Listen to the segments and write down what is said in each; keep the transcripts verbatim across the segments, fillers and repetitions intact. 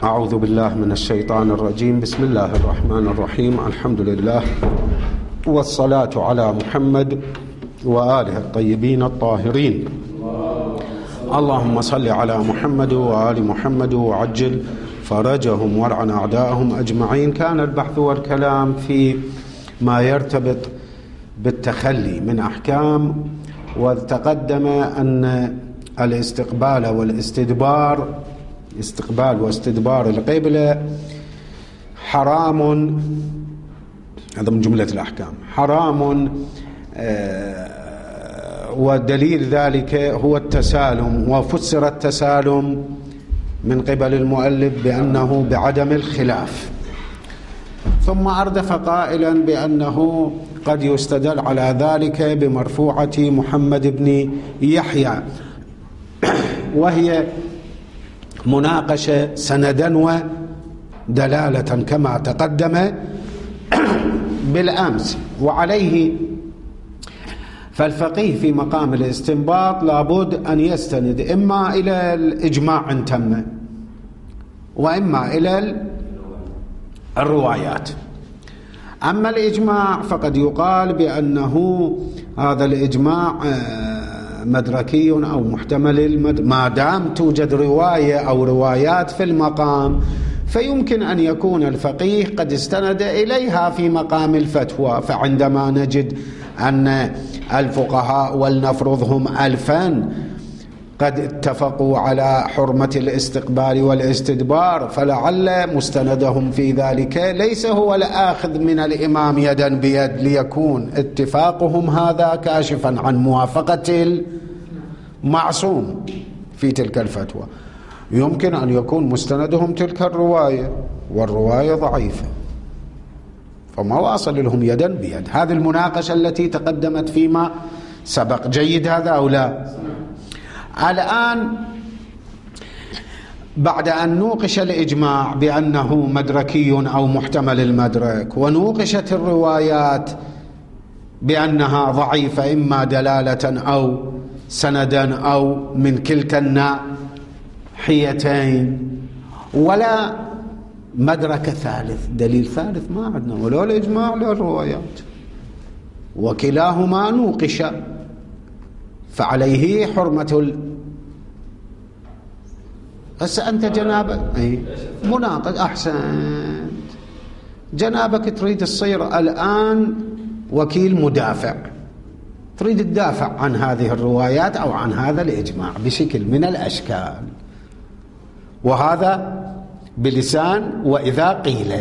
أعوذ بالله من الشيطان الرجيم. بسم الله الرحمن الرحيم. الحمد لله والصلاة على محمد وآله الطيبين الطاهرين. اللهم صل على محمد وآل محمد وعجل فرجهم وارعن أعداءهم أجمعين. كان البحث والكلام في ما يرتبط بالتخلي من أحكام، وتقدم أن الاستقبال والاستدبار استقبال واستدبار القبلة حرام، هذا من جملة الأحكام، حرام. ودليل ذلك هو التسالم، وفسر التسالم من قبل المؤلف بأنه بعدم الخلاف، ثم أردف قائلا بأنه قد يستدل على ذلك بمرفوعة محمد بن يحيى، وهي مناقشة سندا ودلالة كما تقدم بالأمس. وعليه فالفقيه في مقام الاستنباط لابد أن يستند إما إلى الإجماع إن تم، وإما إلى الروايات. أما الإجماع فقد يقال بأنه هذا الإجماع مدركي أو محتمل المد... ما دام توجد رواية أو روايات في المقام، فيمكن أن يكون الفقيه قد استند إليها في مقام الفتوى. فعندما نجد أن الفقهاء ولنفرضهم ألفا قد اتفقوا على حرمة الاستقبال والاستدبار، فلعل مستندهم في ذلك ليس هو الآخذ من الإمام يدا بيد، ليكون اتفاقهم هذا كاشفا عن موافقة المعصوم في تلك الفتوى. يمكن أن يكون مستندهم تلك الرواية، والرواية ضعيفة، فما واصل لهم يدا بيد. هذه المناقشة التي تقدمت فيما سبق. جيد هذا أو لا؟ الآن بعد أن نوقش الإجماع بأنه مدركي أو محتمل المدرك، ونوقشت الروايات بأنها ضعيفة إما دلالة أو سندا أو من كلتا الناحيتين، ولا مدرك ثالث، دليل ثالث ما عندنا، ولا الإجماع ولا الروايات، وكلاهما نوقش، فعليه حرمة ال... هسه أنت جنابك أي مناقض. أحسنت، جنابك تريد تصير الآن وكيل مدافع، تريد تدافع عن هذه الروايات أو عن هذا الإجماع بشكل من الأشكال، وهذا بلسان وإذا قيل.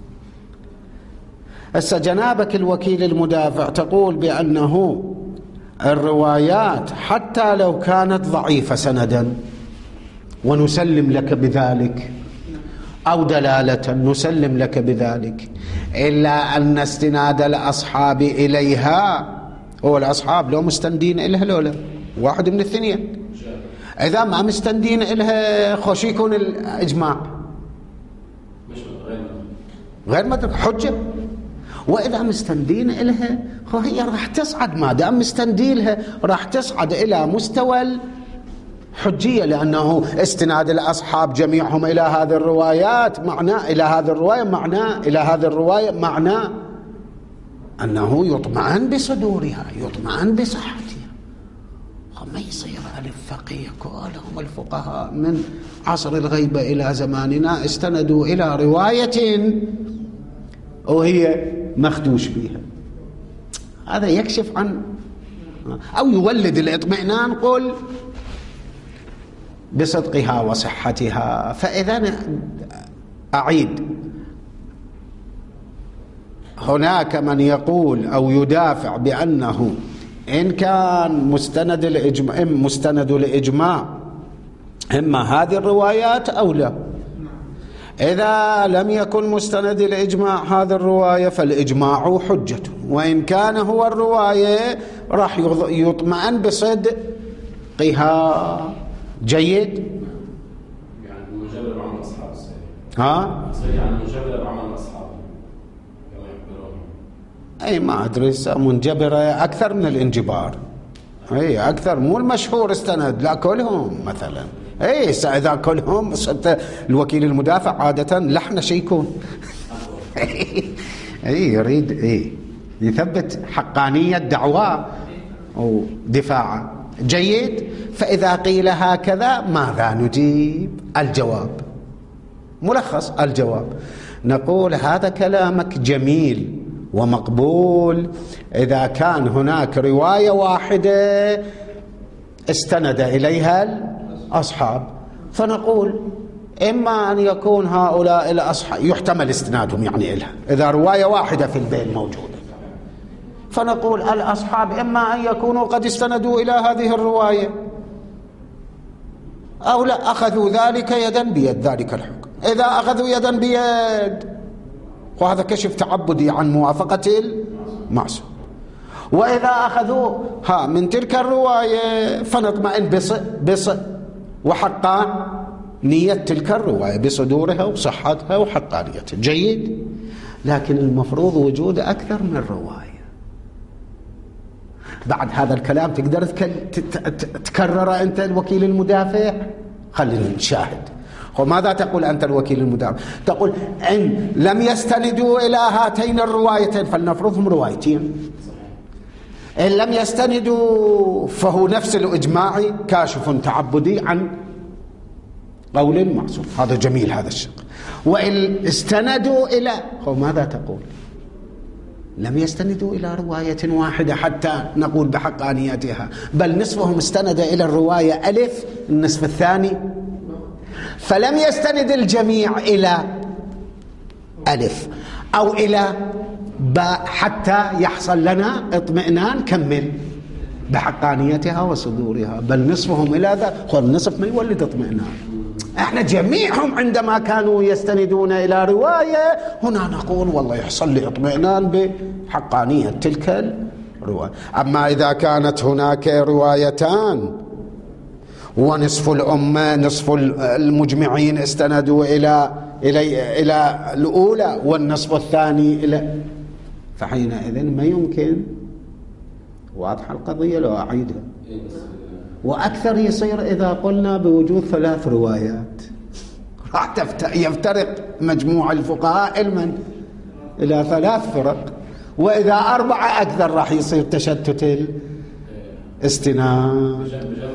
هسه جنابك الوكيل المدافع تقول بأنه الروايات حتى لو كانت ضعيفة سندا ونسلم لك بذلك، أو دلالة نسلم لك بذلك، إلا أن استناد الأصحاب إليها، هو الأصحاب لو مستندين إلها لولا واحد من الاثنين، إذا ما مستندين إلها خوش يكون الإجماع غير مدرك حجة، وإذا مستندين إلها هي راح تصعد، ما دام مستندين لها راح تصعد إلى مستوى الحجية، لأنه استناد الأصحاب جميعهم إلى هذه الروايات معناه إلى هذه الرواية معناه إلى هذه الرواية معناه أنه يطمئن بصدورها، يطمئن بصحتها. ما يصير الفقيه كلهم الفقهاء من عصر الغيبة إلى زماننا استندوا إلى رواية وهي مخدوش بها. هذا يكشف عن أو يولد الاطمئنان قل بصدقها وصحتها. فإذا أعيد، هناك من يقول أو يدافع بأنه إن كان مستند الإجماع مستند الإجماع إما هذه الروايات أو لا، إذا لم يكن مستند الإجماع هذه الرواية فالإجماع حجة، وإن كان هو الرواية راح يطمئن بصدقها. جيد؟ يعني مجبر بعمل أصحاب ها؟ يعني مجبر بعمل أصحاب كما يخبرون. أي ما أدري، منجبرة أكثر من الانجبار، أي أكثر، مو المشهور استند لا كلهم مثلا اي اذا كلهم الوكيل المدافع عاده لحن شيكون اي يريد اي يثبت حقانيه دعواه ودفاعه. جيد. فاذا قيل هكذا ماذا نجيب؟ الجواب ملخص الجواب، نقول هذا كلامك جميل ومقبول إذا كان هناك رواية واحدة استند إليها الأصحاب، فنقول إما أن يكون هؤلاء الأصحاب يحتمل استنادهم يعني إلها إذا رواية واحدة في البين موجودة، فنقول الأصحاب إما أن يكونوا قد استندوا إلى هذه الرواية أو لا أخذوا ذلك يدا بيد ذلك الحكم. إذا أخذوا يدا بيد وهذا كشف تعبدي عن موافقة المعصوم، وإذا أخذوا ها من تلك الرواية فنطمئن بص بص وحقا نية تلك الرواية بصدورها وصحتها وحقانيتها. جيد. لكن المفروض وجود أكثر من رواية. بعد هذا الكلام تقدر تكرر أنت الوكيل المدافع؟ خلينا نشاهد. وماذا تقول أنت الوكيل المدافع؟ تقول إن لم يستندوا إلى هاتين الروايتين فلنفرضهم روايتين، إن لم يستندوا فهو نفس الإجماع كاشف تعبدي عن قول المعصوم. هذا جميل هذا الشق. وإن استندوا إلى وماذا تقول؟ لم يستندوا إلى رواية واحدة حتى نقول بحقانيتها، بل نصفهم استند إلى الرواية ألف، النصف الثاني فلم يستند الجميع إلى ألف أو إلى باء حتى يحصل لنا اطمئنان كمل بحقانيتها وصدورها، بل نصفهم إلى ذا. والنصف ما يولد اطمئنان. احنا جميعهم عندما كانوا يستندون إلى رواية هنا نقول والله يحصل لي اطمئنان بحقانية تلك الرواية. أما إذا كانت هناك روايتان ونصف الأمة نصف المجمعين استندوا إلى إلى إلى الأولى والنصف الثاني إلى، فحينئذ ما يمكن. واضحة القضية لو أعيدها. وأكثر يصير إذا قلنا بوجود ثلاث روايات، راح يفترق مجموع الفقهاء علما إلى ثلاث فرق، وإذا أربعة أكثر راح يصير تشتت الاستناد.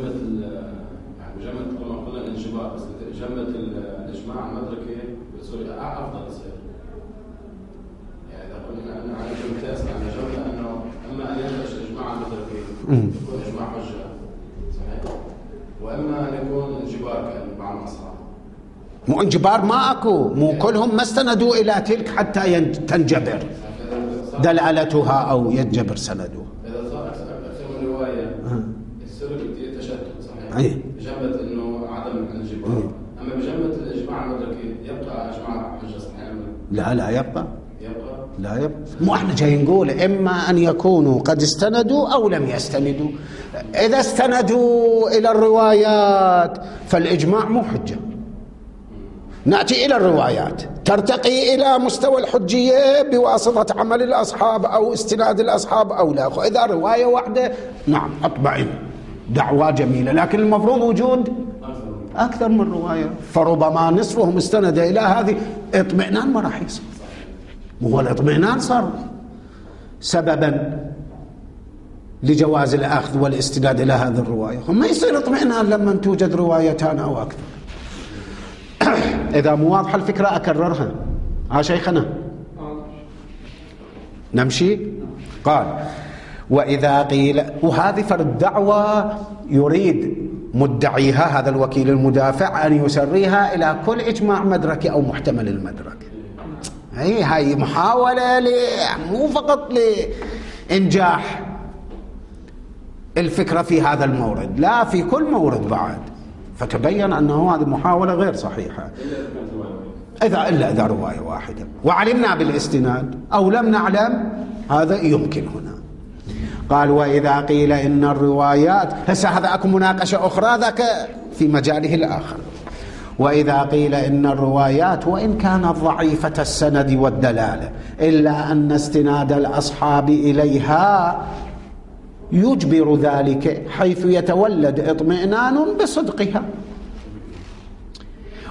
الإجماع المدركي بتصير أفضل يصير. يعني إذا قلنا أن على جملة أسمع على جملة أنه أما أن ينتج الإجماع المدركي يكون إجماع حجة صحيح، وإما أن يكون انجبار مع الأصحاب. مو انجبار ما أكو، مو كلهم ما استندوا إلى تلك حتى تنجبر دلالتها أو ينجبر سندوها. إذا صار أكثر من رواية يصير تشتت صحيح بجملة إنه عدم الانجبار. أما بجملة الإجماع المدركي يبقى إجماع حجة صحيح؟ لا لا يبقى يبقى لا يبقى. مو احنا جاي نقول إما أن يكونوا قد استندوا أو لم يستندوا. إذا استندوا إلى الروايات فالإجماع مو حجة. نأتي إلى الروايات ترتقي إلى مستوى الحجية بواسطة عمل الأصحاب أو استناد الأصحاب أو لا. إذا رواية واحدة نعم أطمئن دعوة جميلة، لكن المفروض وجود أكثر من رواية، فربما نصفهم استند إلى هذه اطمئنان ما راح يصير. وهو الاطمئنان صار سببا لجواز الأخذ والاستناد إلى هذه الرواية، ما يصير اطمئنان لما توجد روايتان أو أكثر. إذا مو واضحة الفكرة أكررها. ها شيخنا نمشي. قال وإذا قيل، وهذه فرد دعوة يريد مدعيها هذا الوكيل المدافع أن يسريها إلى كل إجماع مدركي أو محتمل المدرك. هي هاي محاولة مو فقط لإنجاح الفكرة في هذا المورد، لا في كل مورد بعد. فتبين أنه هذه محاولة غير صحيحة إذا إلا إذا رواية واحدة وعلمنا بالاستناد أو لم نعلم، هذا يمكن هنا. قال وإذا قيل إن الروايات، هسه هذا أكو مناقشة أخرى ذاك في مجاله الآخر. وإذا قيل إن الروايات وإن كانت ضعيفة السند والدلالة إلا أن استناد الأصحاب إليها يجبر ذلك حيث يتولد اطمئنان بصدقها.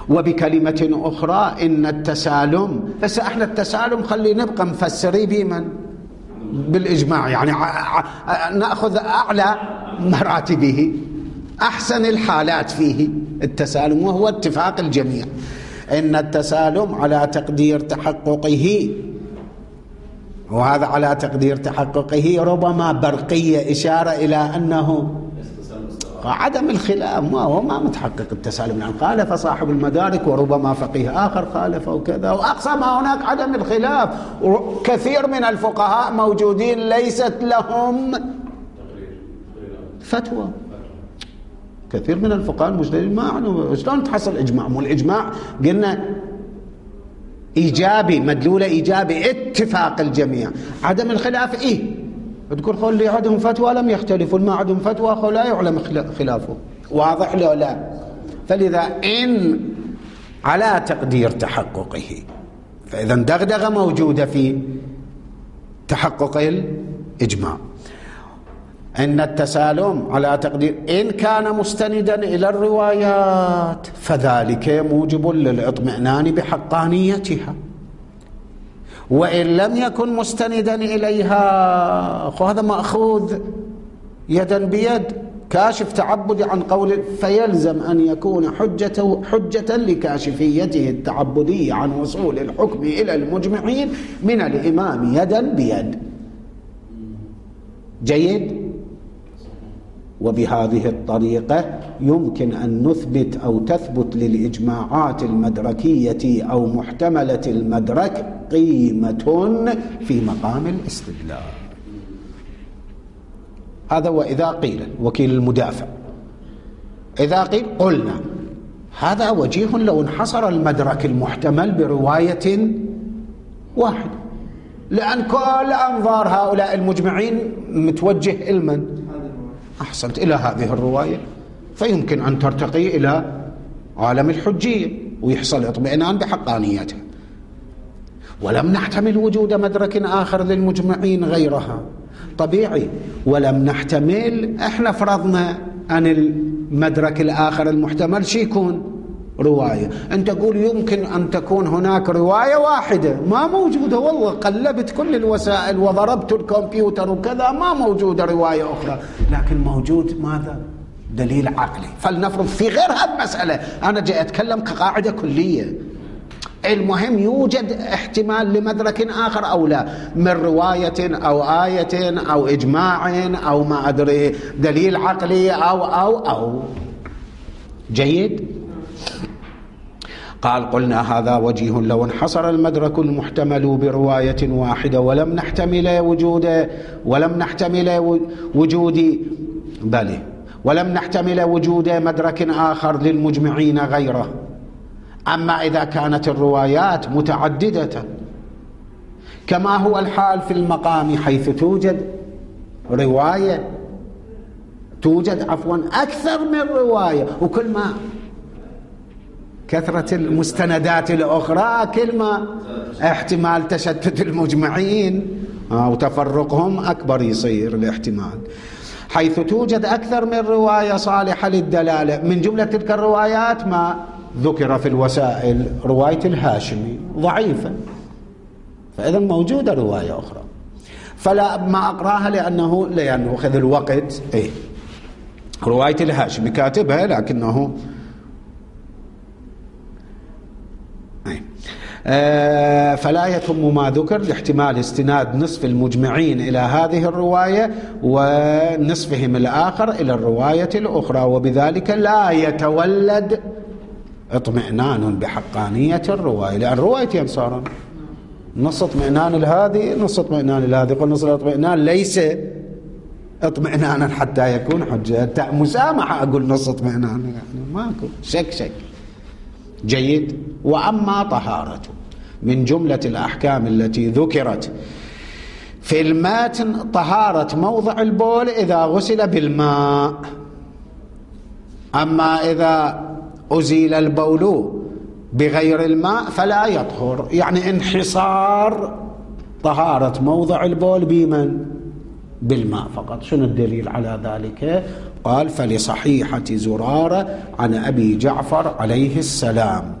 وبكلمة أخرى إن التسالم، بس احنا التسالم خلي نبقى مفسري بمن؟ بالإجماع، يعني نأخذ أعلى مراتبه، أحسن الحالات فيه التسالم، وهو اتفاق الجميع إن التسالم على تقدير تحققه، وهذا على تقدير تحققه ربما برقية إشارة إلى أنه عدم الخلاف، ما هو ما متحقق التسالم، يعني خالف صاحب المدارك وربما فقيه آخر خالف وكذا، وأقصى ما هناك عدم الخلاف. كثير من الفقهاء موجودين ليست لهم فتوى، كثير من الفقهاء المجتهدين ما عنده. شلون تحصل إجماع؟ مو الإجماع قلنا إيجابي، مدلولة إيجابي، اتفاق الجميع، عدم الخلاف إيه؟ تقول خل اللي عندهم فتوى لم يختلفوا، ما عندهم فتوى خل لا يعلم خلافه، واضح له لا؟ فلذا إن على تقدير تحققه، فإذا دغدغة موجودة في تحقق الإجماع. إن التسالم على تقدير إن كان مستندا إلى الروايات فذلك موجب للإطمئنان بحقانيتها، وإن لم يكن مستندا إليها هذا مأخوذ يدا بيد، كاشف تعبدي عن قول، فيلزم أن يكون حجته حجة لكاشفيته التعبدية عن وصول الحكم إلى المجمعين من الإمام يدا بيد. جيد؟ وبهذه الطريقة يمكن أن نثبت أو تثبت للإجماعات المدركية أو محتملة المدرك قيمة في مقام الاستدلال. هذا وإذا قيل وكيل المدافع، إذا قيل قلنا هذا وجيه لو انحصر المدرك المحتمل برواية واحدة، لأن كل أنظار هؤلاء المجمعين متوجه إلمن؟ أحسنت، إلى هذه الرواية، فيمكن أن ترتقي إلى عالم الحجية ويحصل اطمئنان بحقانيتها. ولم نحتمل وجود مدرك آخر للمجمعين غيرها، طبيعي، ولم نحتمل، احنا فرضنا أن المدرك الآخر المحتمل شي يكون؟ رواية. أنت تقول يمكن أن تكون هناك رواية واحدة، ما موجودة، والله قلبت كل الوسائل وضربت الكمبيوتر وكذا ما موجودة رواية أخرى، لكن موجود ماذا؟ دليل عقلي. فلنفرض في غير هذه المسألة، أنا جاي أتكلم كقاعدة كلية، المهم يوجد احتمال لمدرك آخر أو لا، من رواية أو آية أو إجماع أو ما أدري دليل عقلي أو أو أو جيد؟ قال قلنا هذا وجيه لو انحصر المدرك المحتمل برواية واحدة ولم نحتمل وجود ولم نحتمل وجود بل ولم نحتمل وجود مدرك آخر للمجمعين غيره. أما إذا كانت الروايات متعددة كما هو الحال في المقام، حيث توجد رواية توجد عفوا أكثر من رواية، وكل ما كثرة المستندات الأخرى كل ما احتمال تشتت المجمعين وتفرقهم أكبر يصير الاحتمال. حيث توجد أكثر من رواية صالحة للدلالة، من جملة تلك الروايات ما ذكر في الوسائل رواية الهاشمي ضعيفة، فإذا موجودة رواية أخرى، فلا ما أقراها لأنه لأنه أخذ الوقت. إيه رواية الهاشمي كاتبها لكنه آه فلا يتم ما ذكر لاحتمال استناد نصف المجمعين إلى هذه الرواية ونصفهم الآخر إلى الرواية الأخرى، وبذلك لا يتولد اطمئنان بحقانية الرواية، لأن روايتين صار نص اطمئنان لهذه نص اطمئنان لهذه، قل نص الاطمئنان ليس اطمئنانا حتى يكون حجة، مسامحة أقول نص اطمئنان يعني ماكو شك شك. جيد. وأما طهارته من جملة الأحكام التي ذكرت في الماتن طهارة موضع البول إذا غسل بالماء، أما إذا أزيل البول بغير الماء فلا يطهر، يعني انحصار طهارة موضع البول بمن؟ بالماء فقط. شنو الدليل على ذلك؟ قال فلصحيحة زرارة عن أبي جعفر عليه السلام.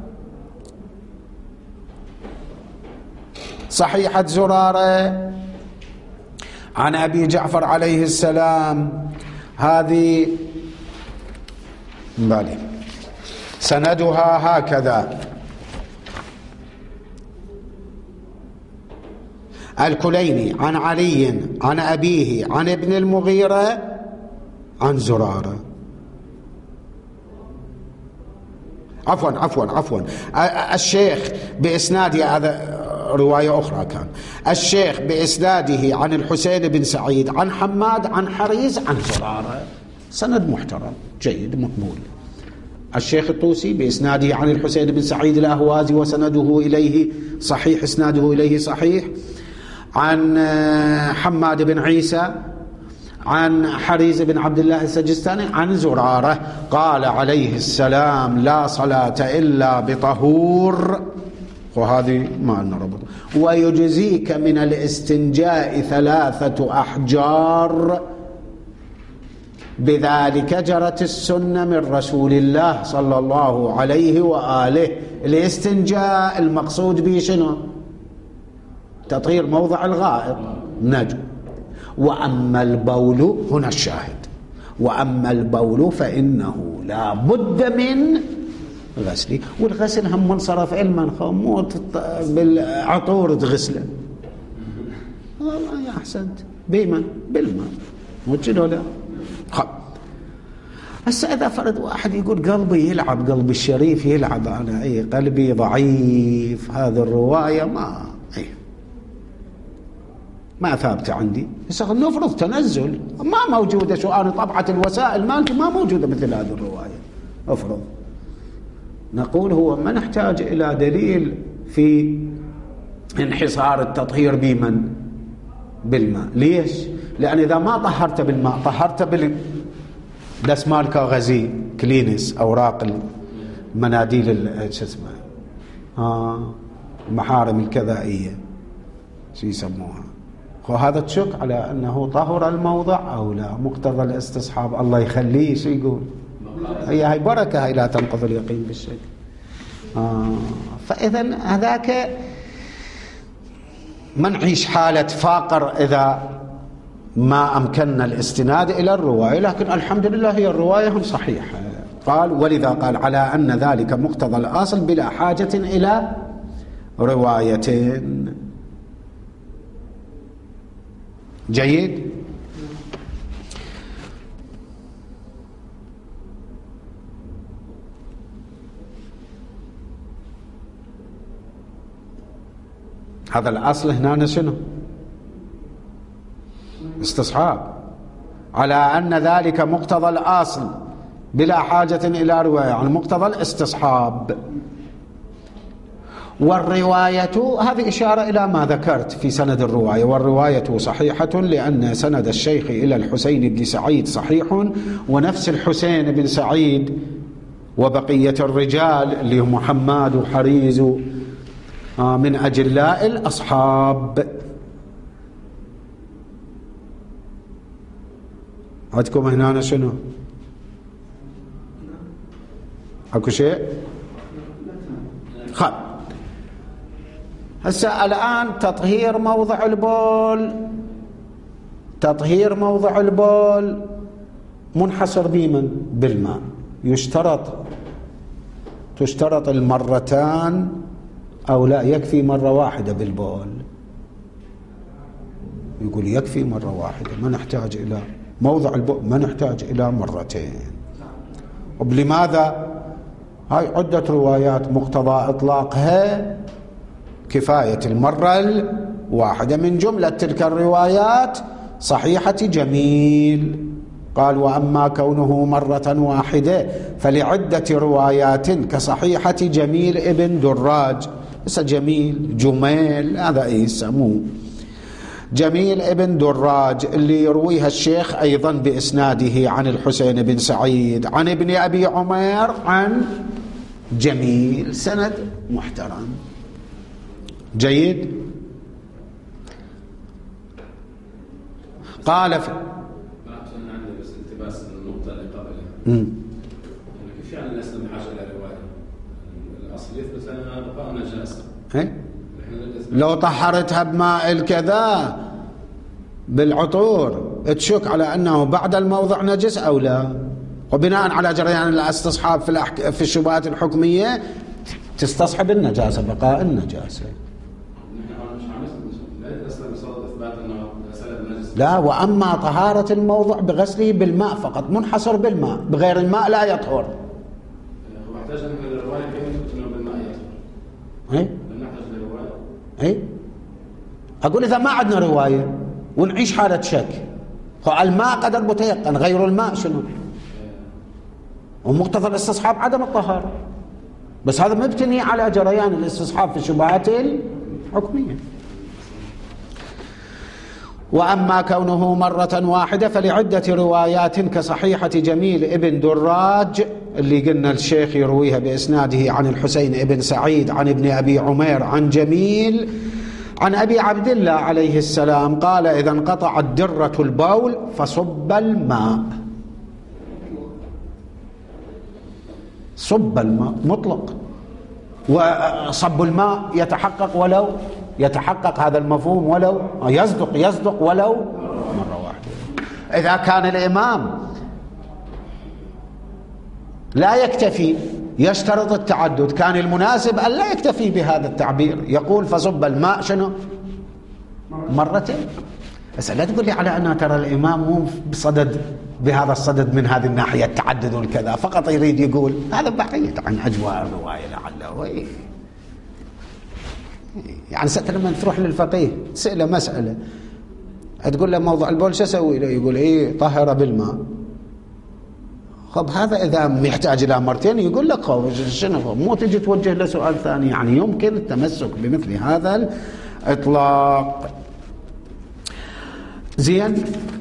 صحيحة زرارة عن أبي جعفر عليه السلام هذه بالي سندها هكذا: الكليني عن علي عن أبيه عن ابن المغيرة عن زرارة. عفوا عفوا عفوا الشيخ بإسناده، هذا رواية أخرى كان، الشيخ بإسناده عن الحسين بن سعيد عن حماد عن حريز عن زرارة. سند محترم جيد مقبول. الشيخ الطوسي بإسناده عن الحسين بن سعيد الأهوازي وسنده إليه صحيح، إسناده إليه صحيح، عن حماد بن عيسى عن حريز بن عبد الله السجستاني عن زرارة قال عليه السلام: لا صلاة إلا بطهور، وهذه ما لنا ربط، ويجزيك من الاستنجاء ثلاثة أحجار، بذلك جرت السنة من رسول الله صلى الله عليه وآله. الاستنجاء المقصود به شنو؟ تطهير موضع الغائط نجم. وأما البول هنا الشاهد، وأما البول فإنه لا بد من غسله، والغسل هم منصرف علما مو بالعطور تغسله. والله يا أحسنت بمن؟ بالماء، مو كده لا. خب هسه إذا فرض واحد يقول قلبي يلعب، قلبي الشريف يلعب، أنا أي قلبي ضعيف، هذه الرواية ما أي ما ثابتة عندي. هسه نفرض تنزل ما موجودة، شو أنا طبعة الوسائل مالتي ما موجودة مثل هذه الرواية، أفرض نقول هو ما نحتاج إلى دليل في انحصار التطهير بمن؟ بالماء. ليش؟ لأن إذا ما طهرت بالماء طهرت بالدسمال كاغازي كلينس، أوراق المناديل شو اسمه آه المحارم الكذائية شو يسموها، وهذا تشك على أنه طهر الموضع أو لا. مقتضى الاستصحاب الله يخليه شو يقول؟ هي هاي بركة، هاي لا تنقض اليقين بالشك. آه فإذا هذاك ما نعيش حالة فاقر إذا ما أمكننا الاستناد إلى الرواية، لكن الحمد لله هي الرواية صحيحة. قال ولذا قال على أن ذلك مقتضى الأصل بلا حاجة إلى رواية. جيد. هذا الأصل هنا شنو؟ استصحاب. على أن ذلك مقتضى الأصل بلا حاجة إلى رواية، عن مقتضى الاستصحاب. والرواية هذه إشارة إلى ما ذكرت في سند الرواية، والرواية صحيحة لأن سند الشيخ إلى الحسين بن سعيد صحيح، ونفس الحسين بن سعيد وبقية الرجال اللي هم محمد وحريز من أجلاء الأصحاب. عندكم هنا شنو؟ أكو شيء؟ خب هسه الآن تطهير موضع البول، تطهير موضع البول منحصر بمن؟ بالماء. يشترط تشترط المرتان أو لا يكفي مرة واحدة بالبول؟ يقول يكفي مرة واحدة، ما نحتاج إلى موضع البول، ما نحتاج إلى مرتين. ولماذا؟ هاي عدة روايات مقتضى إطلاقها كفاية المرة الواحدة. من جملة تلك الروايات صحيحة جميل. قال وأما كونه مرة واحدة فلعدة روايات كصحيحة جميل ابن دراج. بس جميل جميل هذا ايه يسموه جميل ابن دراج اللي يرويها الشيخ أيضا بإسناده عن الحسين بن سعيد عن ابن أبي عمير عن جميل، سند محترم جيد. قال في ما أقصد عندي بس التباس النقطة اللي قبلها. امم كيف يعني الناس بحاجة إلى رواية؟ الأصل يثبت لنا بقاء نجاسة. إيه؟ لو طهرتها بماء الكذا بالعطور تشك على أنه بعد الموضع نجس أو لا، وبناء على جريان الاستصحاب في الأحك... في الشبهات الحكمية تستصحب النجاسة، بقاء النجاسة. لا، وأما طهارة الموضع بغسله بالماء فقط، منحصر بالماء، بغير الماء لا يطهر. واحتاج أن الرواية كيف أنه بالماء يطهر؟ إيه؟ نحتاج لرواية؟ إيه؟ أقول إذا ما عندنا رواية ونعيش حالة شك، الماء قدر متيقن، غير الماء شنو؟ ومقتضى الاستصحاب عدم الطهارة، بس هذا مبتني على جريان الاستصحاب في الشبهات الحكمية. وأما كونه مرة واحدة فلعدة روايات كصحيحة جميل ابن دراج اللي قلنا الشيخ يرويها بإسناده عن الحسين ابن سعيد عن ابن أبي عمير عن جميل عن أبي عبد الله عليه السلام قال: إذا انقطعت درة البول فصب الماء. صب الماء مطلق، وصب الماء يتحقق ولو يتحقق هذا المفهوم ولو يصدق يصدق ولو مرة واحدة. إذا كان الإمام لا يكتفي يشترط التعدد، كان المناسب أن لا يكتفي بهذا التعبير، يقول فصب الماء شنو مرتين. بس لا تقول لي على أنه ترى الإمام مو بصدد بهذا الصدد من هذه الناحية التعدد والكذا، فقط يريد يقول هذا بعيد عن أجواء الرواية لعله. يعني لما تروح للفقيه تسأله مسألة تقول له موضوع البول شو اسوي له؟ يقول ايه طهر بالماء. خب هذا اذا يحتاج الى مرتين يقول لك شنو، مو تجي توجه له سؤال ثاني. يعني يمكن التمسك بمثل هذا الاطلاق. زين،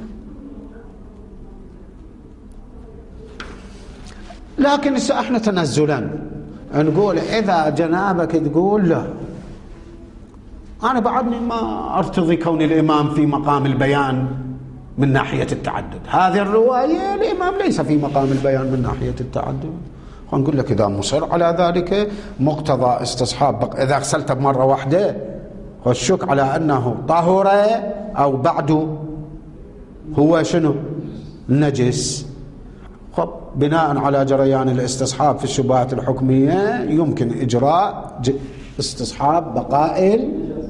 لكن هسه احنا تنزلا نقول اذا جنابك تقول لا أنا بعدني ما أرتضي كون الإمام في مقام البيان من ناحية التعدد، هذه الرواية الإمام ليس في مقام البيان من ناحية التعدد. نقول لك إذا مصر على ذلك مقتضى استصحاب، إذا غسلت بمرة واحدة والشك على أنه طهر أو بعده هو شنو نجس، خب بناء على جريان الاستصحاب في الشبهات الحكمية يمكن إجراء استصحاب بقاء.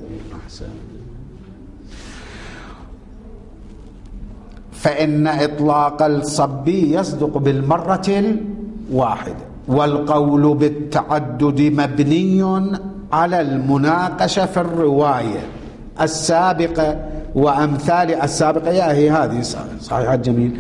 فإن إطلاق الصبي يصدق بالمرة الواحدة، والقول بالتعدد مبني على المناقشة في الرواية السابقة وأمثال السابقة. يا هي هذه صحيحة جميل.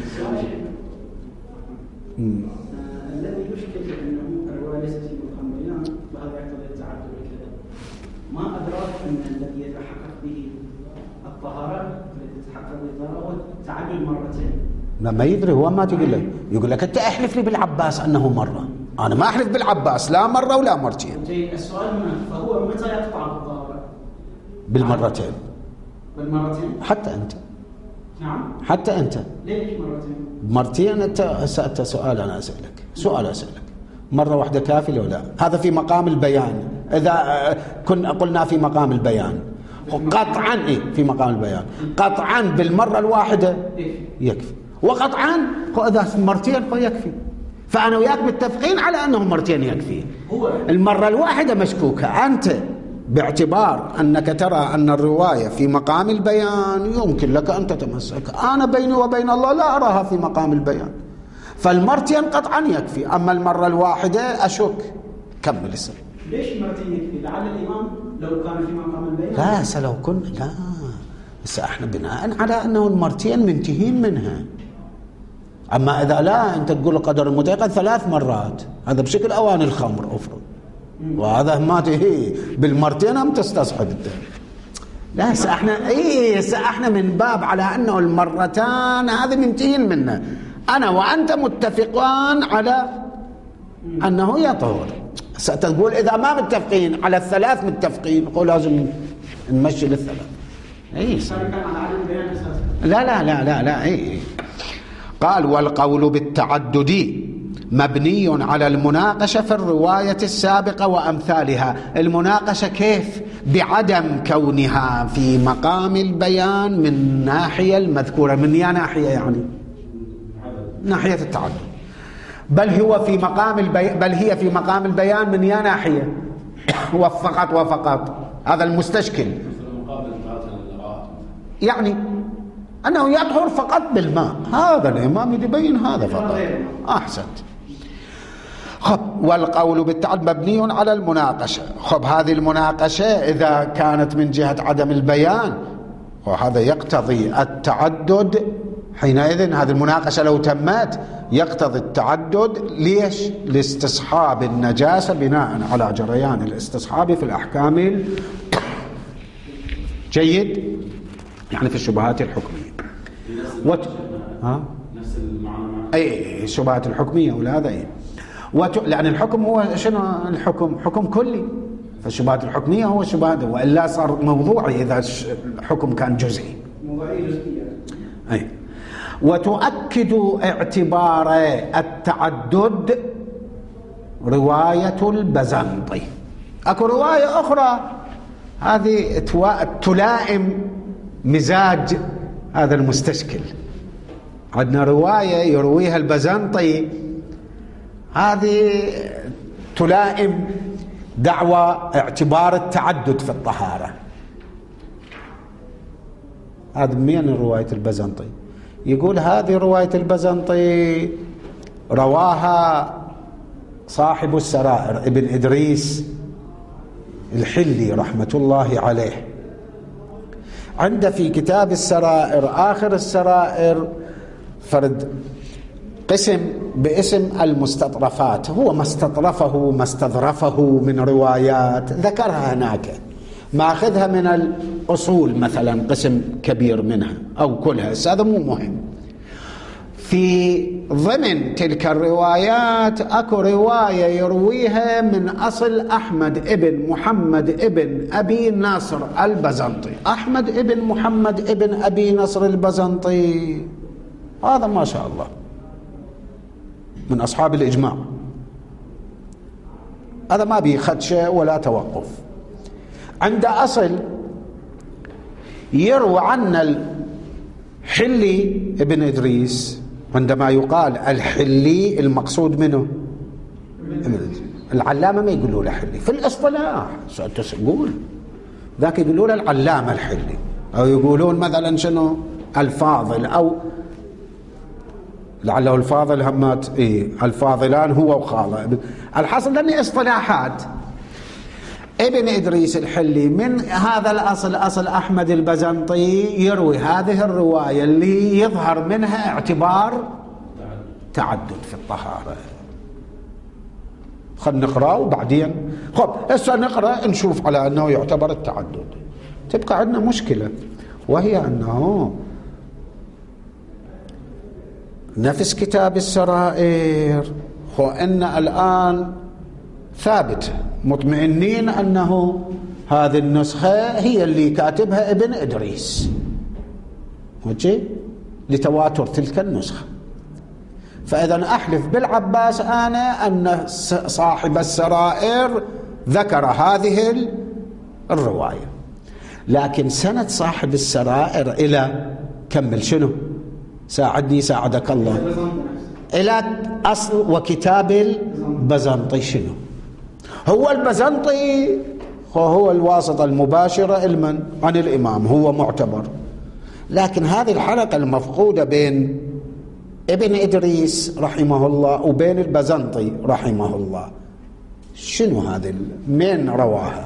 الذي يشكل أنه الرواية ليست في مقام بيان وهذا يقتضي التعدد وكذا، ما أدراك أن الذي يتحقق به الطهارة الذي يتحقق به الطهارة هو التعدد مرتين. ما يدري هو، ما تقول لك، يقول لك أنت احلف لي بالعباس أنه مرة، أنا ما أحلف بالعباس لا مرة ولا مرتين. السؤال هنا فهو متى يقطع الطهارة؟ بالمرتين. بالمرتين حتى أنت. نعم. حتى أنت. ليش مرتين؟ مرتين. أنت سألت سؤال أنا أسألك سؤال أسألك مرة واحدة كافي لو لا؟ هذا في مقام البيان. إذا كنا قلنا في مقام البيان قطعا إيه في مقام البيان قطعا بالمرة الواحدة يكفي، وقطعا إذا مرتين فيكفي. فأنا وياك متفقين على أنه مرتين يكفي. المرة الواحدة مشكوكة. أنت باعتبار أنك ترى أن الرواية في مقام البيان يمكن لك أن تتمسك، أنا بيني وبين الله لا أراها في مقام البيان، فالمرتين قطعا يكفي. أما المرة الواحدة أشك. كمل السر. ليش مرتين يكفي؟ لعل الإمام لو كان في مقام البيان لا سلو كن لا هسه احنا بناء على أنه المرتين منتهين منها. أما إذا لا أنت تقول قدر المتيقن ثلاث مرات، هذا بشكل أواني الخمر أفرض، وهذا ما تهي بالمرتين هم تستصحب انت. لا هسه احنا ايه هسه احنا من باب على انه المرتان هذه منتهين منه، انا وانت متفقان على انه يطهر. هسه تقول اذا ما متفقين على الثلاث متفقين، قول لازم نمشي للثلاث. اي لا لا لا لا لا اي. قال والقول بالتعدد مبني على المناقشة في الرواية السابقة وأمثالها. المناقشة كيف؟ بعدم كونها في مقام البيان من ناحية المذكورة. من يا ناحية يعني ناحية التعدد، بل هو في مقام البيان، بل هي في مقام البيان من يا ناحية وفقط وفقط. هذا المستشكل يعني أنه يطهر فقط بالماء. هذا الإمام يبين هذا فقط. أحسنت. خب والقول بالتعدد مبني على المناقشة. خب هذه المناقشة إذا كانت من جهة عدم البيان وهذا يقتضي التعدد، حينئذ هذه المناقشة لو تمت يقتضي التعدد. ليش؟ لاستصحاب النجاسة بناء على جريان الاستصحاب في الأحكام. جيد، يعني في الشبهات الحكمية وت... ها؟ نفس المعنى. أي الشبهات الحكمية ولا هذا إيه؟ وت... لأن الحكم هو شنو؟ الحكم حكم كلي، فالشبهات الحكمية هو الشبهات، وإلا صار موضوعي إذا الحكم كان جزئي. موضوعي جزئية. أي. وتؤكد اعتبار التعدد رواية البزنطي. أكو رواية أخرى هذه تلائم مزاج هذا المستشكل. عندنا رواية يرويها البزنطي هذه تلائم دعوى اعتبار التعدد في الطهارة. هذا من رواية البزنطي؟ يقول هذه رواية البزنطي رواها صاحب السرائر ابن إدريس الحلي رحمة الله عليه. عنده في كتاب السرائر آخر السرائر فرد قسم باسم المستطرفات، هو ما استطرفه ما استظرفه من روايات ذكرها هناك، ماخذها من الأصول مثلا قسم كبير منها أو كلها، هذا مو مهم. في ضمن تلك الروايات أكو رواية يرويها من أصل أحمد ابن محمد ابن أبي نصر البزنطي. أحمد ابن محمد ابن أبي نصر البزنطي هذا ما شاء الله من أصحاب الإجماع، هذا ما بيه خدشة ولا توقف. عند أصل يروى عنا الحلي ابن إدريس، عندما يقال الحلي المقصود منه العلامة، ما يقولوا له حلي في الاصطلاح، تقول ذاك يقولوا له العلامة الحلي، أو يقولون مثلا شنو الفاضل، أو لعله الفاضل همات إيه الفاضلان هو وخاله. الحاصل لأني اصطلاحات. ابن إدريس الحلي من هذا الأصل أصل أحمد البزنطي يروي هذه الرواية اللي يظهر منها اعتبار تعدد في الطهارة. خلنا نقرأ وبعدين خب هسه نقرأ نشوف على أنه يعتبر التعدد. تبقى عندنا مشكلة، وهي أنه نفس كتاب السرائر هو أن الآن ثابت مطمئنين أنه هذه النسخة هي اللي كاتبها ابن إدريس، وجه لتواتر تلك النسخة. فإذا أحلف بالعباس أنا أن صاحب السرائر ذكر هذه الرواية، لكن سند صاحب السرائر إلى كمل شنو؟ ساعدني ساعدك الله. إلى أصل وكتاب البزنطي. شنو هو البزنطي؟ هو الواسطة المباشرة علما عن الإمام، هو معتبر. لكن هذه الحلقة المفقودة بين ابن إدريس رحمه الله وبين البزنطي رحمه الله، شنو هذه؟ من رواها؟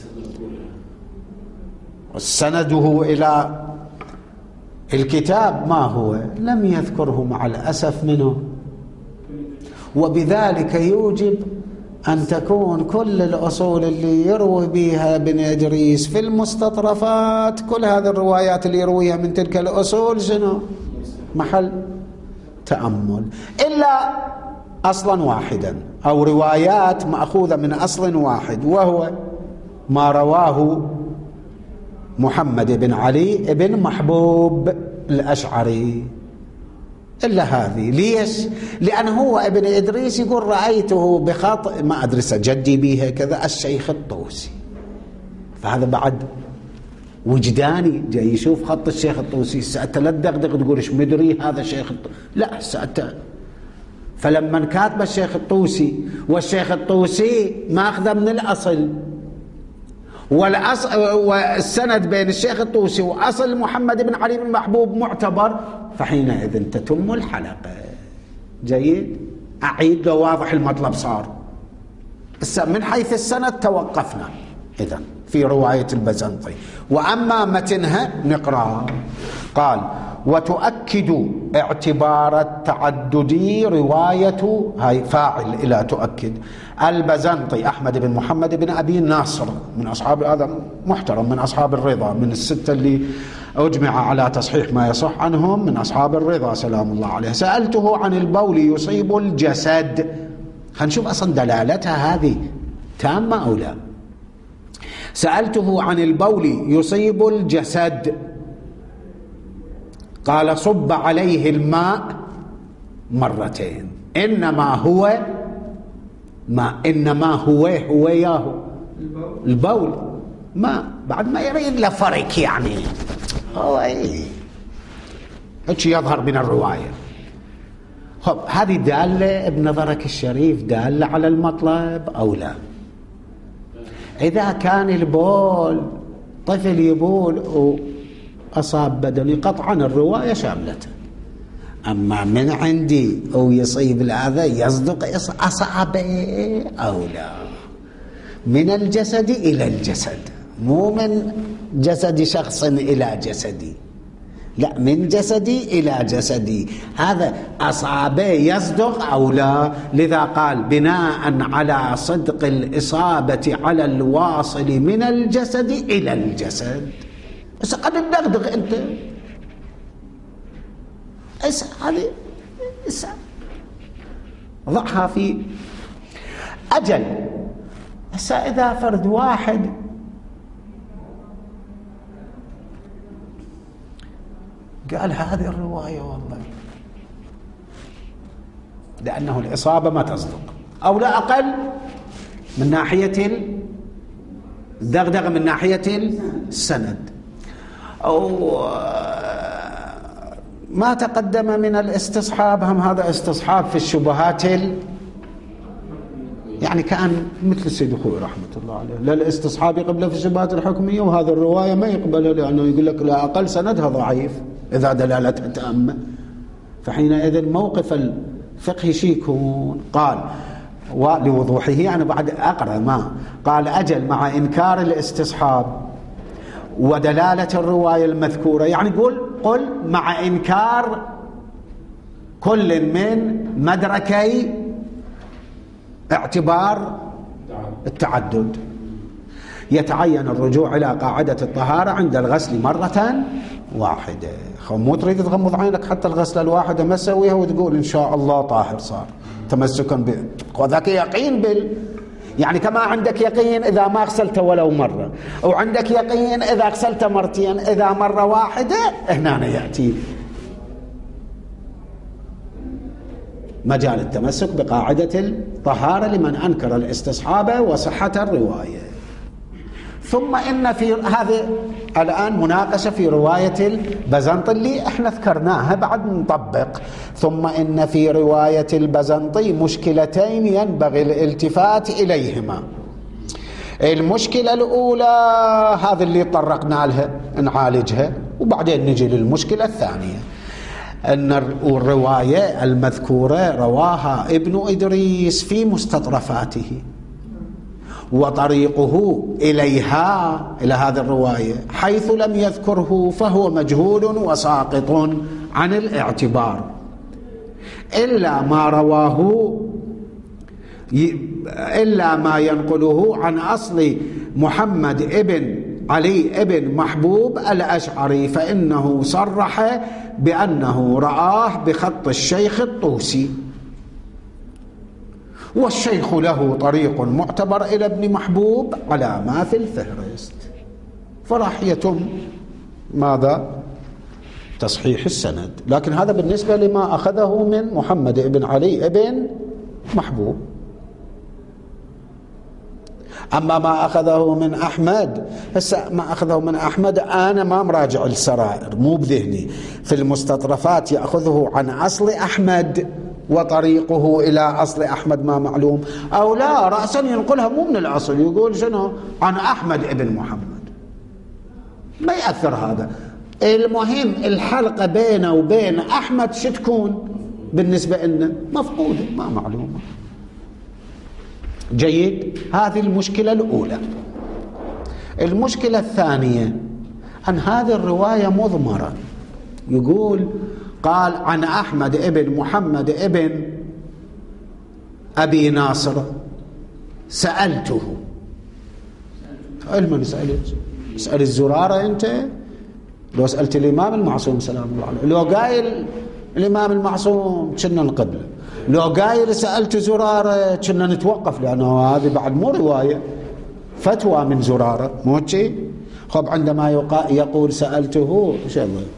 سنده إلى الكتاب ما هو؟ لم يذكره مع الأسف منه، وبذلك يوجب أن تكون كل الأصول اللي يروي بها ابن إدريس في المستطرفات، كل هذه الروايات اللي يرويها من تلك الأصول شنو؟ محل تأمل، إلا أصلا واحدا أو روايات مأخوذة من أصل واحد، وهو ما رواه محمد بن علي بن محبوب الأشعري إلا هذه. ليش؟ لأنه هو ابن إدريس يقول رأيته بخط ما أدرس جدي به كذا الشيخ الطوسي، فهذا بعد وجداني جاي يشوف خط الشيخ الطوسي سألته لا تدغدغ تقول ايش مدري هذا الشيخ الطوسي. لا سألته، فلما كاتب الشيخ الطوسي والشيخ الطوسي ماخذه من الأصل والأصل والسند بين الشيخ الطوسي وأصل محمد بن علي بن محبوب معتبر، فحينئذ تتم الحلقة. جيد؟ أعيد لو واضح المطلب صار. من حيث السند توقفنا إذن في رواية البزنطي، وأما متنها نقرأ. قال: وتؤكد اعتبار التعدد رواية، هاي فاعل إلى تؤكد، البزنطي أحمد بن محمد بن أبي ناصر من أصحاب، هذا محترم من أصحاب الرضا، من الستة اللي أجمع على تصحيح ما يصح عنهم، من أصحاب الرضا سلام الله عليه. سألته عن البول يصيب الجسد، هنشوف أصلا دلالتها هذه تامة أو لا. سألته عن البول يصيب الجسد، قال: صب عليه الماء مرتين، إنما هو ما إنما هو هو ياهو البول ما بعد ما يريد لفرك يعني هو ايه هيك يظهر من الرواية. خب هذه دالة بنظرك الشريف دالة على المطلب أو لا؟ إذا كان البول طفل يبول وأصاب بدني قطعا الرواية شاملته، أما من عندي أو يصيب الأذى يصدق أصابه أو لا، من الجسد إلى الجسد، مو من جسد شخص إلى جسدي، لا من جسدي إلى جسدي، هذا أصابه يصدق أو لا. لذا قال: بناء على صدق الإصابة على الواصل من الجسد إلى الجسد. بس قد تدغدغ أنت هذه ضعها في أجل. هسه إذا فرد واحد قال هذه الرواية والله لأنه الإصابة ما تصدق، أو لا أقل من ناحية الدغدغة من ناحية السند، أو ما تقدم من الاستصحاب، هم هذا استصحاب في الشبهات يعني كان مثل السيد أخوي رحمة الله عليه، لا الاستصحاب يقبله في الشبهات الحكمية، وهذا الرواية ما يقبله لأنه يقول لك لا أقل سندها ضعيف إذا دلالتها تامة، فحينئذ موقف الفقه شيكون. قال ولوضوحه أنا بعد أقرأ ما قال: أجل مع إنكار الاستصحاب ودلالة الرواية المذكورة، يعني قل قل مع إنكار كل من مدركي اعتبار التعدد، يتعين الرجوع إلى قاعدة الطهارة عند الغسل مرة واحدة. مو تريد تغمض عينك حتى الغسلة الواحدة ما تسويها وتقول إن شاء الله طاهر صار تمسكا به، وذاك يقين بال يعني كما عندك يقين إذا ما غسلت ولو مرة، وعندك يقين إذا غسلت مرتين، إذا مرة واحدة هنا يأتي مجال التمسك بقاعدة الطهارة لمن أنكر الاستصحاب وصحة الرواية. ثم إن في هذه الآن مناقشة في رواية البزنطي اللي احنا ذكرناها بعد نطبق. ثم إن في رواية البزنطي مشكلتين ينبغي الالتفات إليهما. المشكلة الأولى هذا اللي طرقنا لها نعالجها، وبعدين نجي للمشكلة الثانية، أن الرواية المذكورة رواها ابن إدريس في مستطرفاته، وطريقه إليها إلى هذه الرواية حيث لم يذكره فهو مجهول وساقط عن الاعتبار، إلا ما رواه إلا ما ينقله عن أصل محمد ابن علي ابن محبوب الأشعري، فإنه صرح بأنه رآه بخط الشيخ الطوسي، والشيخ له طريق معتبر إلى ابن محبوب على ما في الفهرست، فراح يتم ماذا؟ تصحيح السند. لكن هذا بالنسبة لما أخذه من محمد بن علي بن محبوب. أما ما أخذه من أحمد، هسه ما أخذه من أحمد أنا ما مراجع السرائر، مو بذهني، في المستطرفات يأخذه عن أصل أحمد وطريقه إلى أصل أحمد ما معلوم، أو لا رأسا ينقلها مو من الأصل، يقول شنو عن أحمد ابن محمد، ما يأثر هذا. المهم الحلقة بينه وبين أحمد شو تكون بالنسبة لنا؟ مفقودة، ما معلومة. جيد، هذه المشكلة الأولى. المشكلة الثانية أن هذه الرواية مضمرة. يقول قال عن أحمد ابن محمد ابن أبي ناصر سألته. علما سألت اسأل الزرارة أنت، لو سألت الإمام المعصوم سلام الله عليه، لو قايل الإمام المعصوم كنا نقبله، لو قايل سألت زرارة كنا نتوقف، لأنه هذه بعد مو رواية، فتوى من زرارة، مو شيء. خب عندما يقول سألته إن شاء الله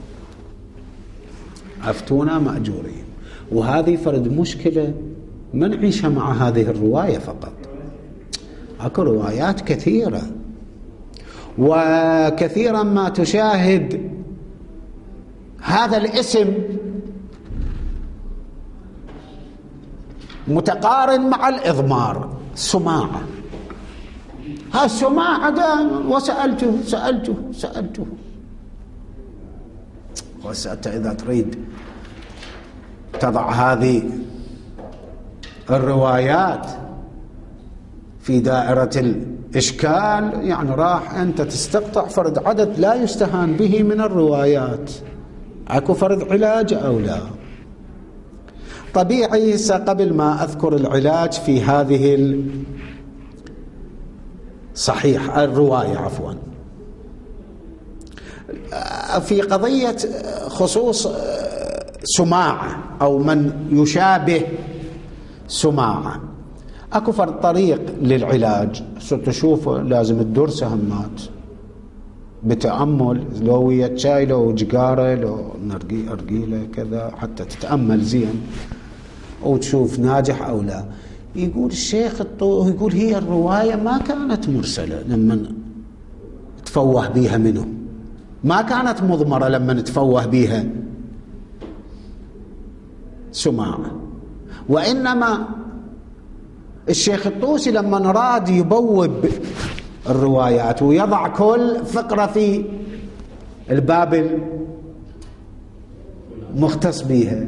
أفتونا مأجورين. وهذه فرد مشكلة ما نعيشها مع هذه الرواية فقط، أكو روايات كثيرة، وكثيرا ما تشاهد هذا الاسم متقارن مع الإضمار. سماعة، ها السماعة دائما وسألته سألته سألته. وسألت إذا تريد تضع هذه الروايات في دائرة الإشكال، يعني راح أنت تستقطع فرد عدد لا يستهان به من الروايات. أكو فرد علاج أو لا؟ طبيعي. قبل ما أذكر العلاج في هذه الصحيح الرواية عفوا، في قضية خصوص سماعة أو من يشابه سماعة، أكو فرد طريق للعلاج. تشوف لازم تدور سهمات بتأمل، لو ويا شاي لو جقارة لو أرجيلة كذا، حتى تتأمل زين وتشوف ناجح أو لا. يقول الشيخ الطو... يقول هي الرواية ما كانت مرسلة لما تفوه بيها منه، ما كانت مضمرة لما نتفوه بيها سماعة، وإنما الشيخ الطوسي لما نراد يبوب الروايات ويضع كل فقرة في الباب المختص بها،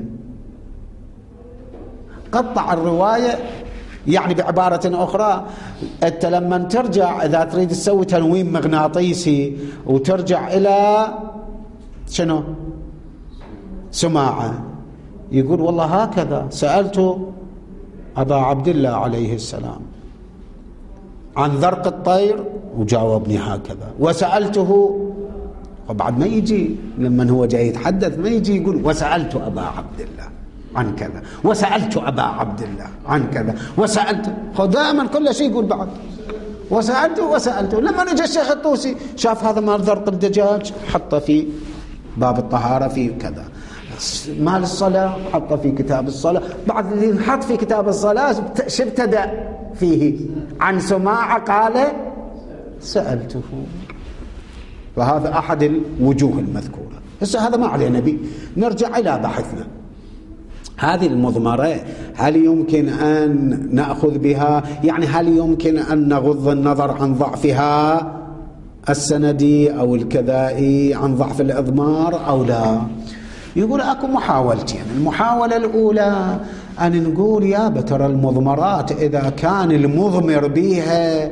قطع الرواية. يعني بعبارة أخرى، أنت لما ترجع إذا تريد تسوي تنويم مغناطيسي وترجع إلى شنو سماعة، يقول والله هكذا سألت أبا عبد الله عليه السلام عن ذرق الطير وجاوبني هكذا، وسألته. وبعد ما يجي لما هو جاي يتحدث ما يجي يقول وسألت أبا عبد الله عن كذا، وسألت أبا عبد الله عن كذا، وسألت. دائما كل شيء يقول بعد وسألته وسألته. لما نجى الشيخ الطوسي شاف هذا مال ذرق الدجاج حطه في باب الطهارة في كذا، مال الصلاة حطه في كتاب الصلاة، بعد اللي نحط في كتاب الصلاة شو ابتدأ فيه عن سماعة قال سألته. فهذا أحد الوجوه المذكورة. هسه هذا ما عليه نبي. نرجع إلى بحثنا. هذه المضمرة هل يمكن أن نأخذ بها؟ يعني هل يمكن أن نغض النظر عن ضعفها السندي أو الكذائي عن ضعف الإضمار أو لا؟ يقول أكو محاولتين. المحاولة الأولى أن نقول يا بتر المضمرات إذا كان المضمر بها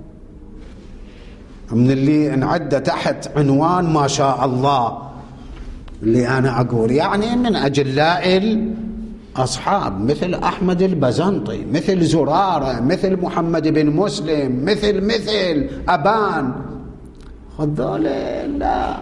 من اللي نعد تحت عنوان ما شاء الله، اللي أنا أقول يعني من أجلاء الأصحاب مثل أحمد البزنطي، مثل زرارة، مثل محمد بن مسلم، مثل مثل أبان، هذول لا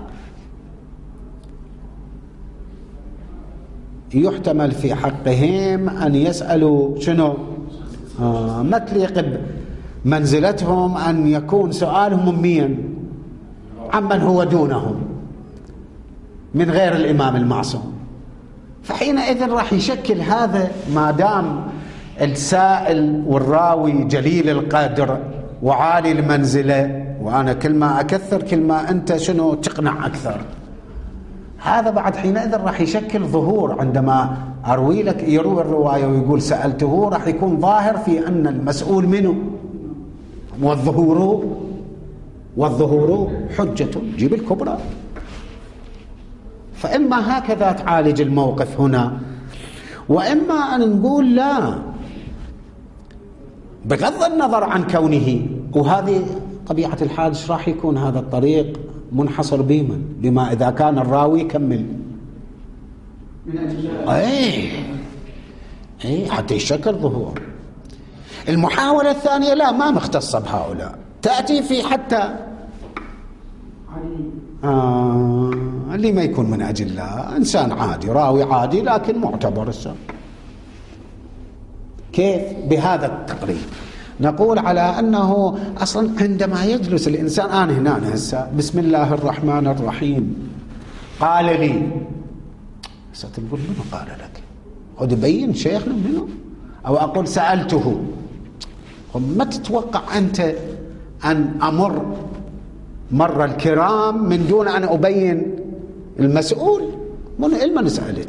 يحتمل في حقهم أن يسألوا شنو آه ما تليق بمنزلتهم أن يكون سؤالهم مين عمن هو دونهم من غير الإمام المعصوم. فحينئذ راح يشكل هذا، ما دام السائل والراوي جليل القدر وعالي المنزلة، وأنا كل ما أكثر كل ما أنت شنو تقنع أكثر، هذا بعد حينئذ راح يشكل ظهور. عندما أروي لك يروي الرواية ويقول سألته، راح يكون ظاهر في أن المسؤول منه، والظهور والظهور حجة جيب الكبرى. فإما هكذا تعالج الموقف هنا، وإما أن نقول لا، بغض النظر عن كونه، وهذه طبيعة الحال ايش راح يكون هذا الطريق منحصر بمن؟ بما إذا كان الراوي كمل من أجل أي أي حتى يشكل ظهور. المحاولة الثانية لا، ما مختصة بهؤلاء، تأتي في حتى آه اللي ما يكون من أجل الله، إنسان عادي، راوي عادي لكن معتبر. السابق كيف؟ بهذا التقريب نقول على أنه أصلا عندما يجلس الإنسان، أنا هنا أنا هسه بسم الله الرحمن الرحيم قال لي، ستقول منو قال لك؟ خذ بين شيخنا منو؟ أو أقول سألته. ما تتوقع أنت أن أمر مر الكرام من دون أن أبين المسؤول؟ من علما سألت.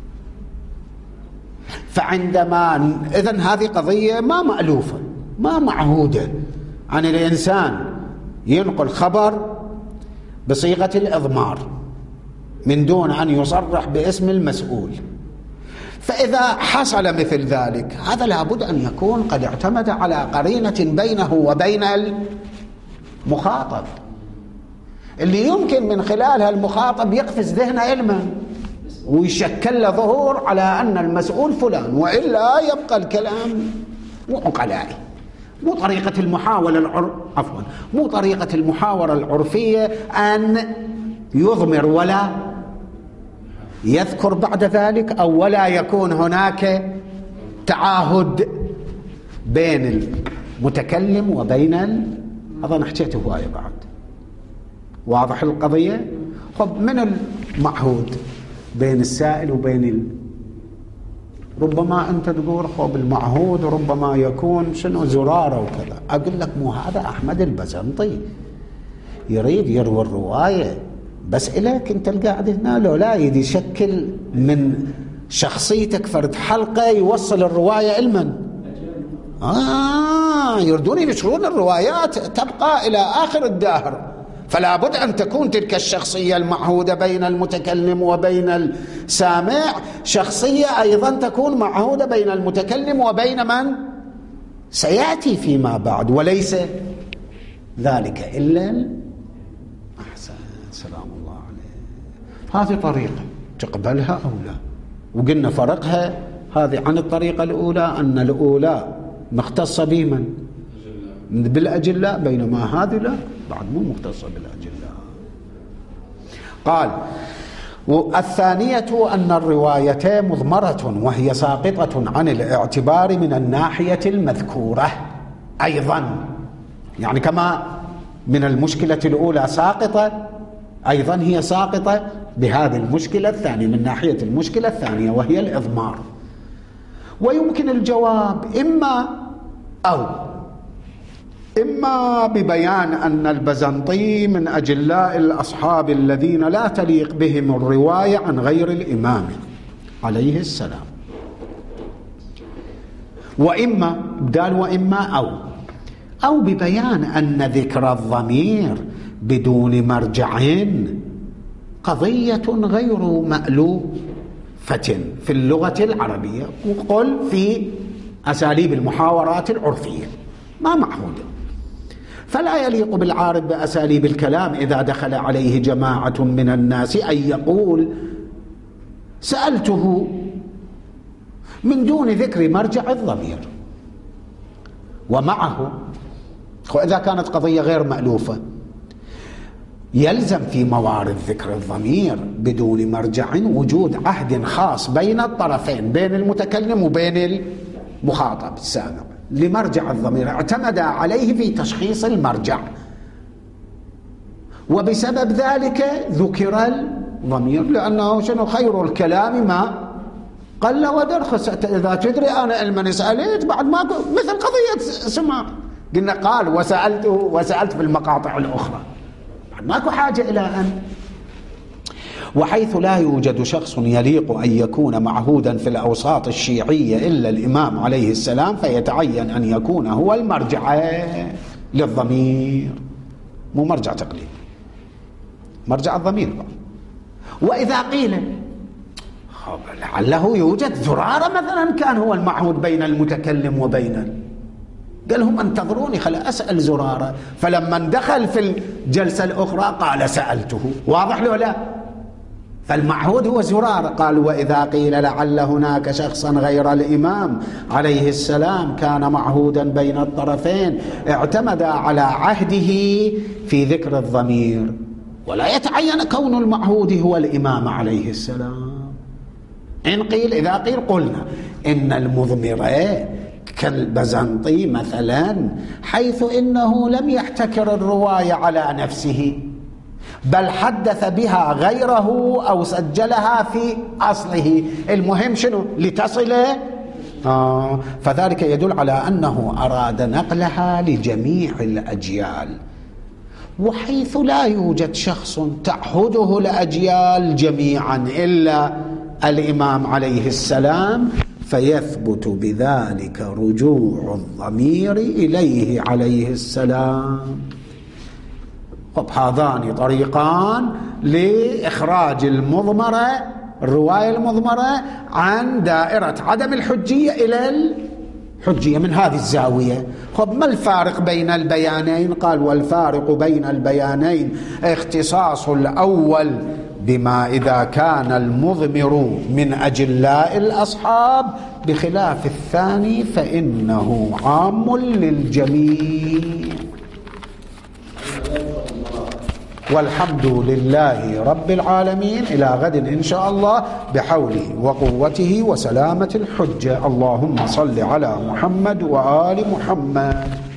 فعندما إذن هذه قضية ما مألوفة ما معهودة عن الإنسان ينقل خبر بصيغة الإضمار من دون أن يصرح باسم المسؤول. فإذا حصل مثل ذلك، هذا لابد أن يكون قد اعتمد على قرينة بينه وبين المخاطب، اللي يمكن من خلالها المخاطب يقفز ذهنه علما ويشكل له ظهور على أن المسؤول فلان، وإلا يبقى الكلام مو عقلائي، مو طريقة المحاولة العر... عفوا مو طريقة المحاورة العرفية أن يضمر ولا يذكر بعد ذلك، أو ولا يكون هناك تعاهد بين المتكلم وبين ال... أظن حكيت هواية بعد. واضح القضية؟ خب من المعهود بين السائل وبين ال... ربما أنت تقول خب المعهود ربما يكون شنو زرارة وكذا. أقول لك مو هذا أحمد البزنطي يريد يروي الرواية، بس إليك أنت القاعد هنا لو لا يدي يشكل من شخصيتك فرد حلقة يوصل الرواية علما. آه يردون ينشرون الروايات تبقى إلى آخر الدهر، فلا بد أن تكون تلك الشخصية المعهودة بين المتكلم وبين السامع شخصية أيضا تكون معهودة بين المتكلم وبين من سيأتي فيما بعد، وليس ذلك إلا أحسن سلام الله عليه. هذه طريقة تقبلها أو لا، وقلنا فرقها هذه عن الطريقة الأولى أن الأولى مختصة بمن بالأجلاء، بينما هذه لا، بعد مو مختصة بالأجلاء. قال والثانية أن الروايتين مضمرة وهي ساقطة عن الاعتبار من الناحية المذكورة أيضا، يعني كما من المشكلة الأولى ساقطة، أيضا هي ساقطة بهذه المشكلة الثانية من ناحية المشكلة الثانية وهي الإضمار. ويمكن الجواب إما أو إما ببيان أن البزنطي من أجلاء الأصحاب الذين لا تليق بهم الرواية عن غير الإمام عليه السلام، وإما بدال وإما أو أو ببيان أن ذكر الضمير بدون مرجع قضية غير مألوفة في اللغة العربية، وقل في أساليب المحاورات العرفية ما معهودة، فلا يليق بالعارف بأساليب الكلام إذا دخل عليه جماعة من الناس أن يقول سألته من دون ذكر مرجع الضمير. ومعه إذا كانت قضية غير مألوفة يلزم في موارد ذكر الضمير بدون مرجع وجود عهد خاص بين الطرفين، بين المتكلم وبين المخاطب السامع، لمرجع الضمير اعتمد عليه في تشخيص المرجع. وبسبب ذلك ذكر الضمير، لأنه شنو خير الكلام ما قل ودرخ. إذا تدري أنا المن سألت بعد ما مثل قضية سمار، قلنا قال وسألته وسألت في المقاطع الأخرى، بعد ماكو حاجة إلى أن. وحيث لا يوجد شخص يليق أن يكون معهودا في الأوساط الشيعية إلا الإمام عليه السلام، فيتعين أن يكون هو المرجع للضمير، مو مرجع تقليد، مرجع الضمير. وإذا قيل لعله يوجد زرارة مثلا كان هو المعهود بين المتكلم وبين، قال لهم انتظروني خل أسأل زرارة، فلما دخل في الجلسة الأخرى قال سألته. واضح له لا؟ فالمعهود هو زرارة. قال وإذا قيل لعل هناك شخصا غير الإمام عليه السلام كان معهودا بين الطرفين، اعتمد على عهده في ذكر الضمير، ولا يتعين كون المعهود هو الإمام عليه السلام. إن قيل إذا قيل قلنا إن المضمر كالبزنطي مثلا، حيث إنه لم يحتكر الرواية على نفسه، بل حدث بها غيره أو سجلها في أصله، المهم شنو لتصل آه فذلك يدل على أنه أراد نقلها لجميع الأجيال. وحيث لا يوجد شخص تعهده الأجيال جميعا إلا الإمام عليه السلام، فيثبت بذلك رجوع الضمير إليه عليه السلام. طب هذان طريقان لإخراج المضمرة، الرواية المضمرة، عن دائرة عدم الحجية إلى الحجية من هذه الزاوية. طب ما الفارق بين البيانين؟ قال والفارق بين البيانين اختصاص الأول بما إذا كان المضمر من أجلاء الأصحاب، بخلاف الثاني فإنه عام للجميع. والحمد لله رب العالمين. إلى غد إن شاء الله بحوله وقوته وسلامة الحجة. اللهم صل على محمد وآل محمد.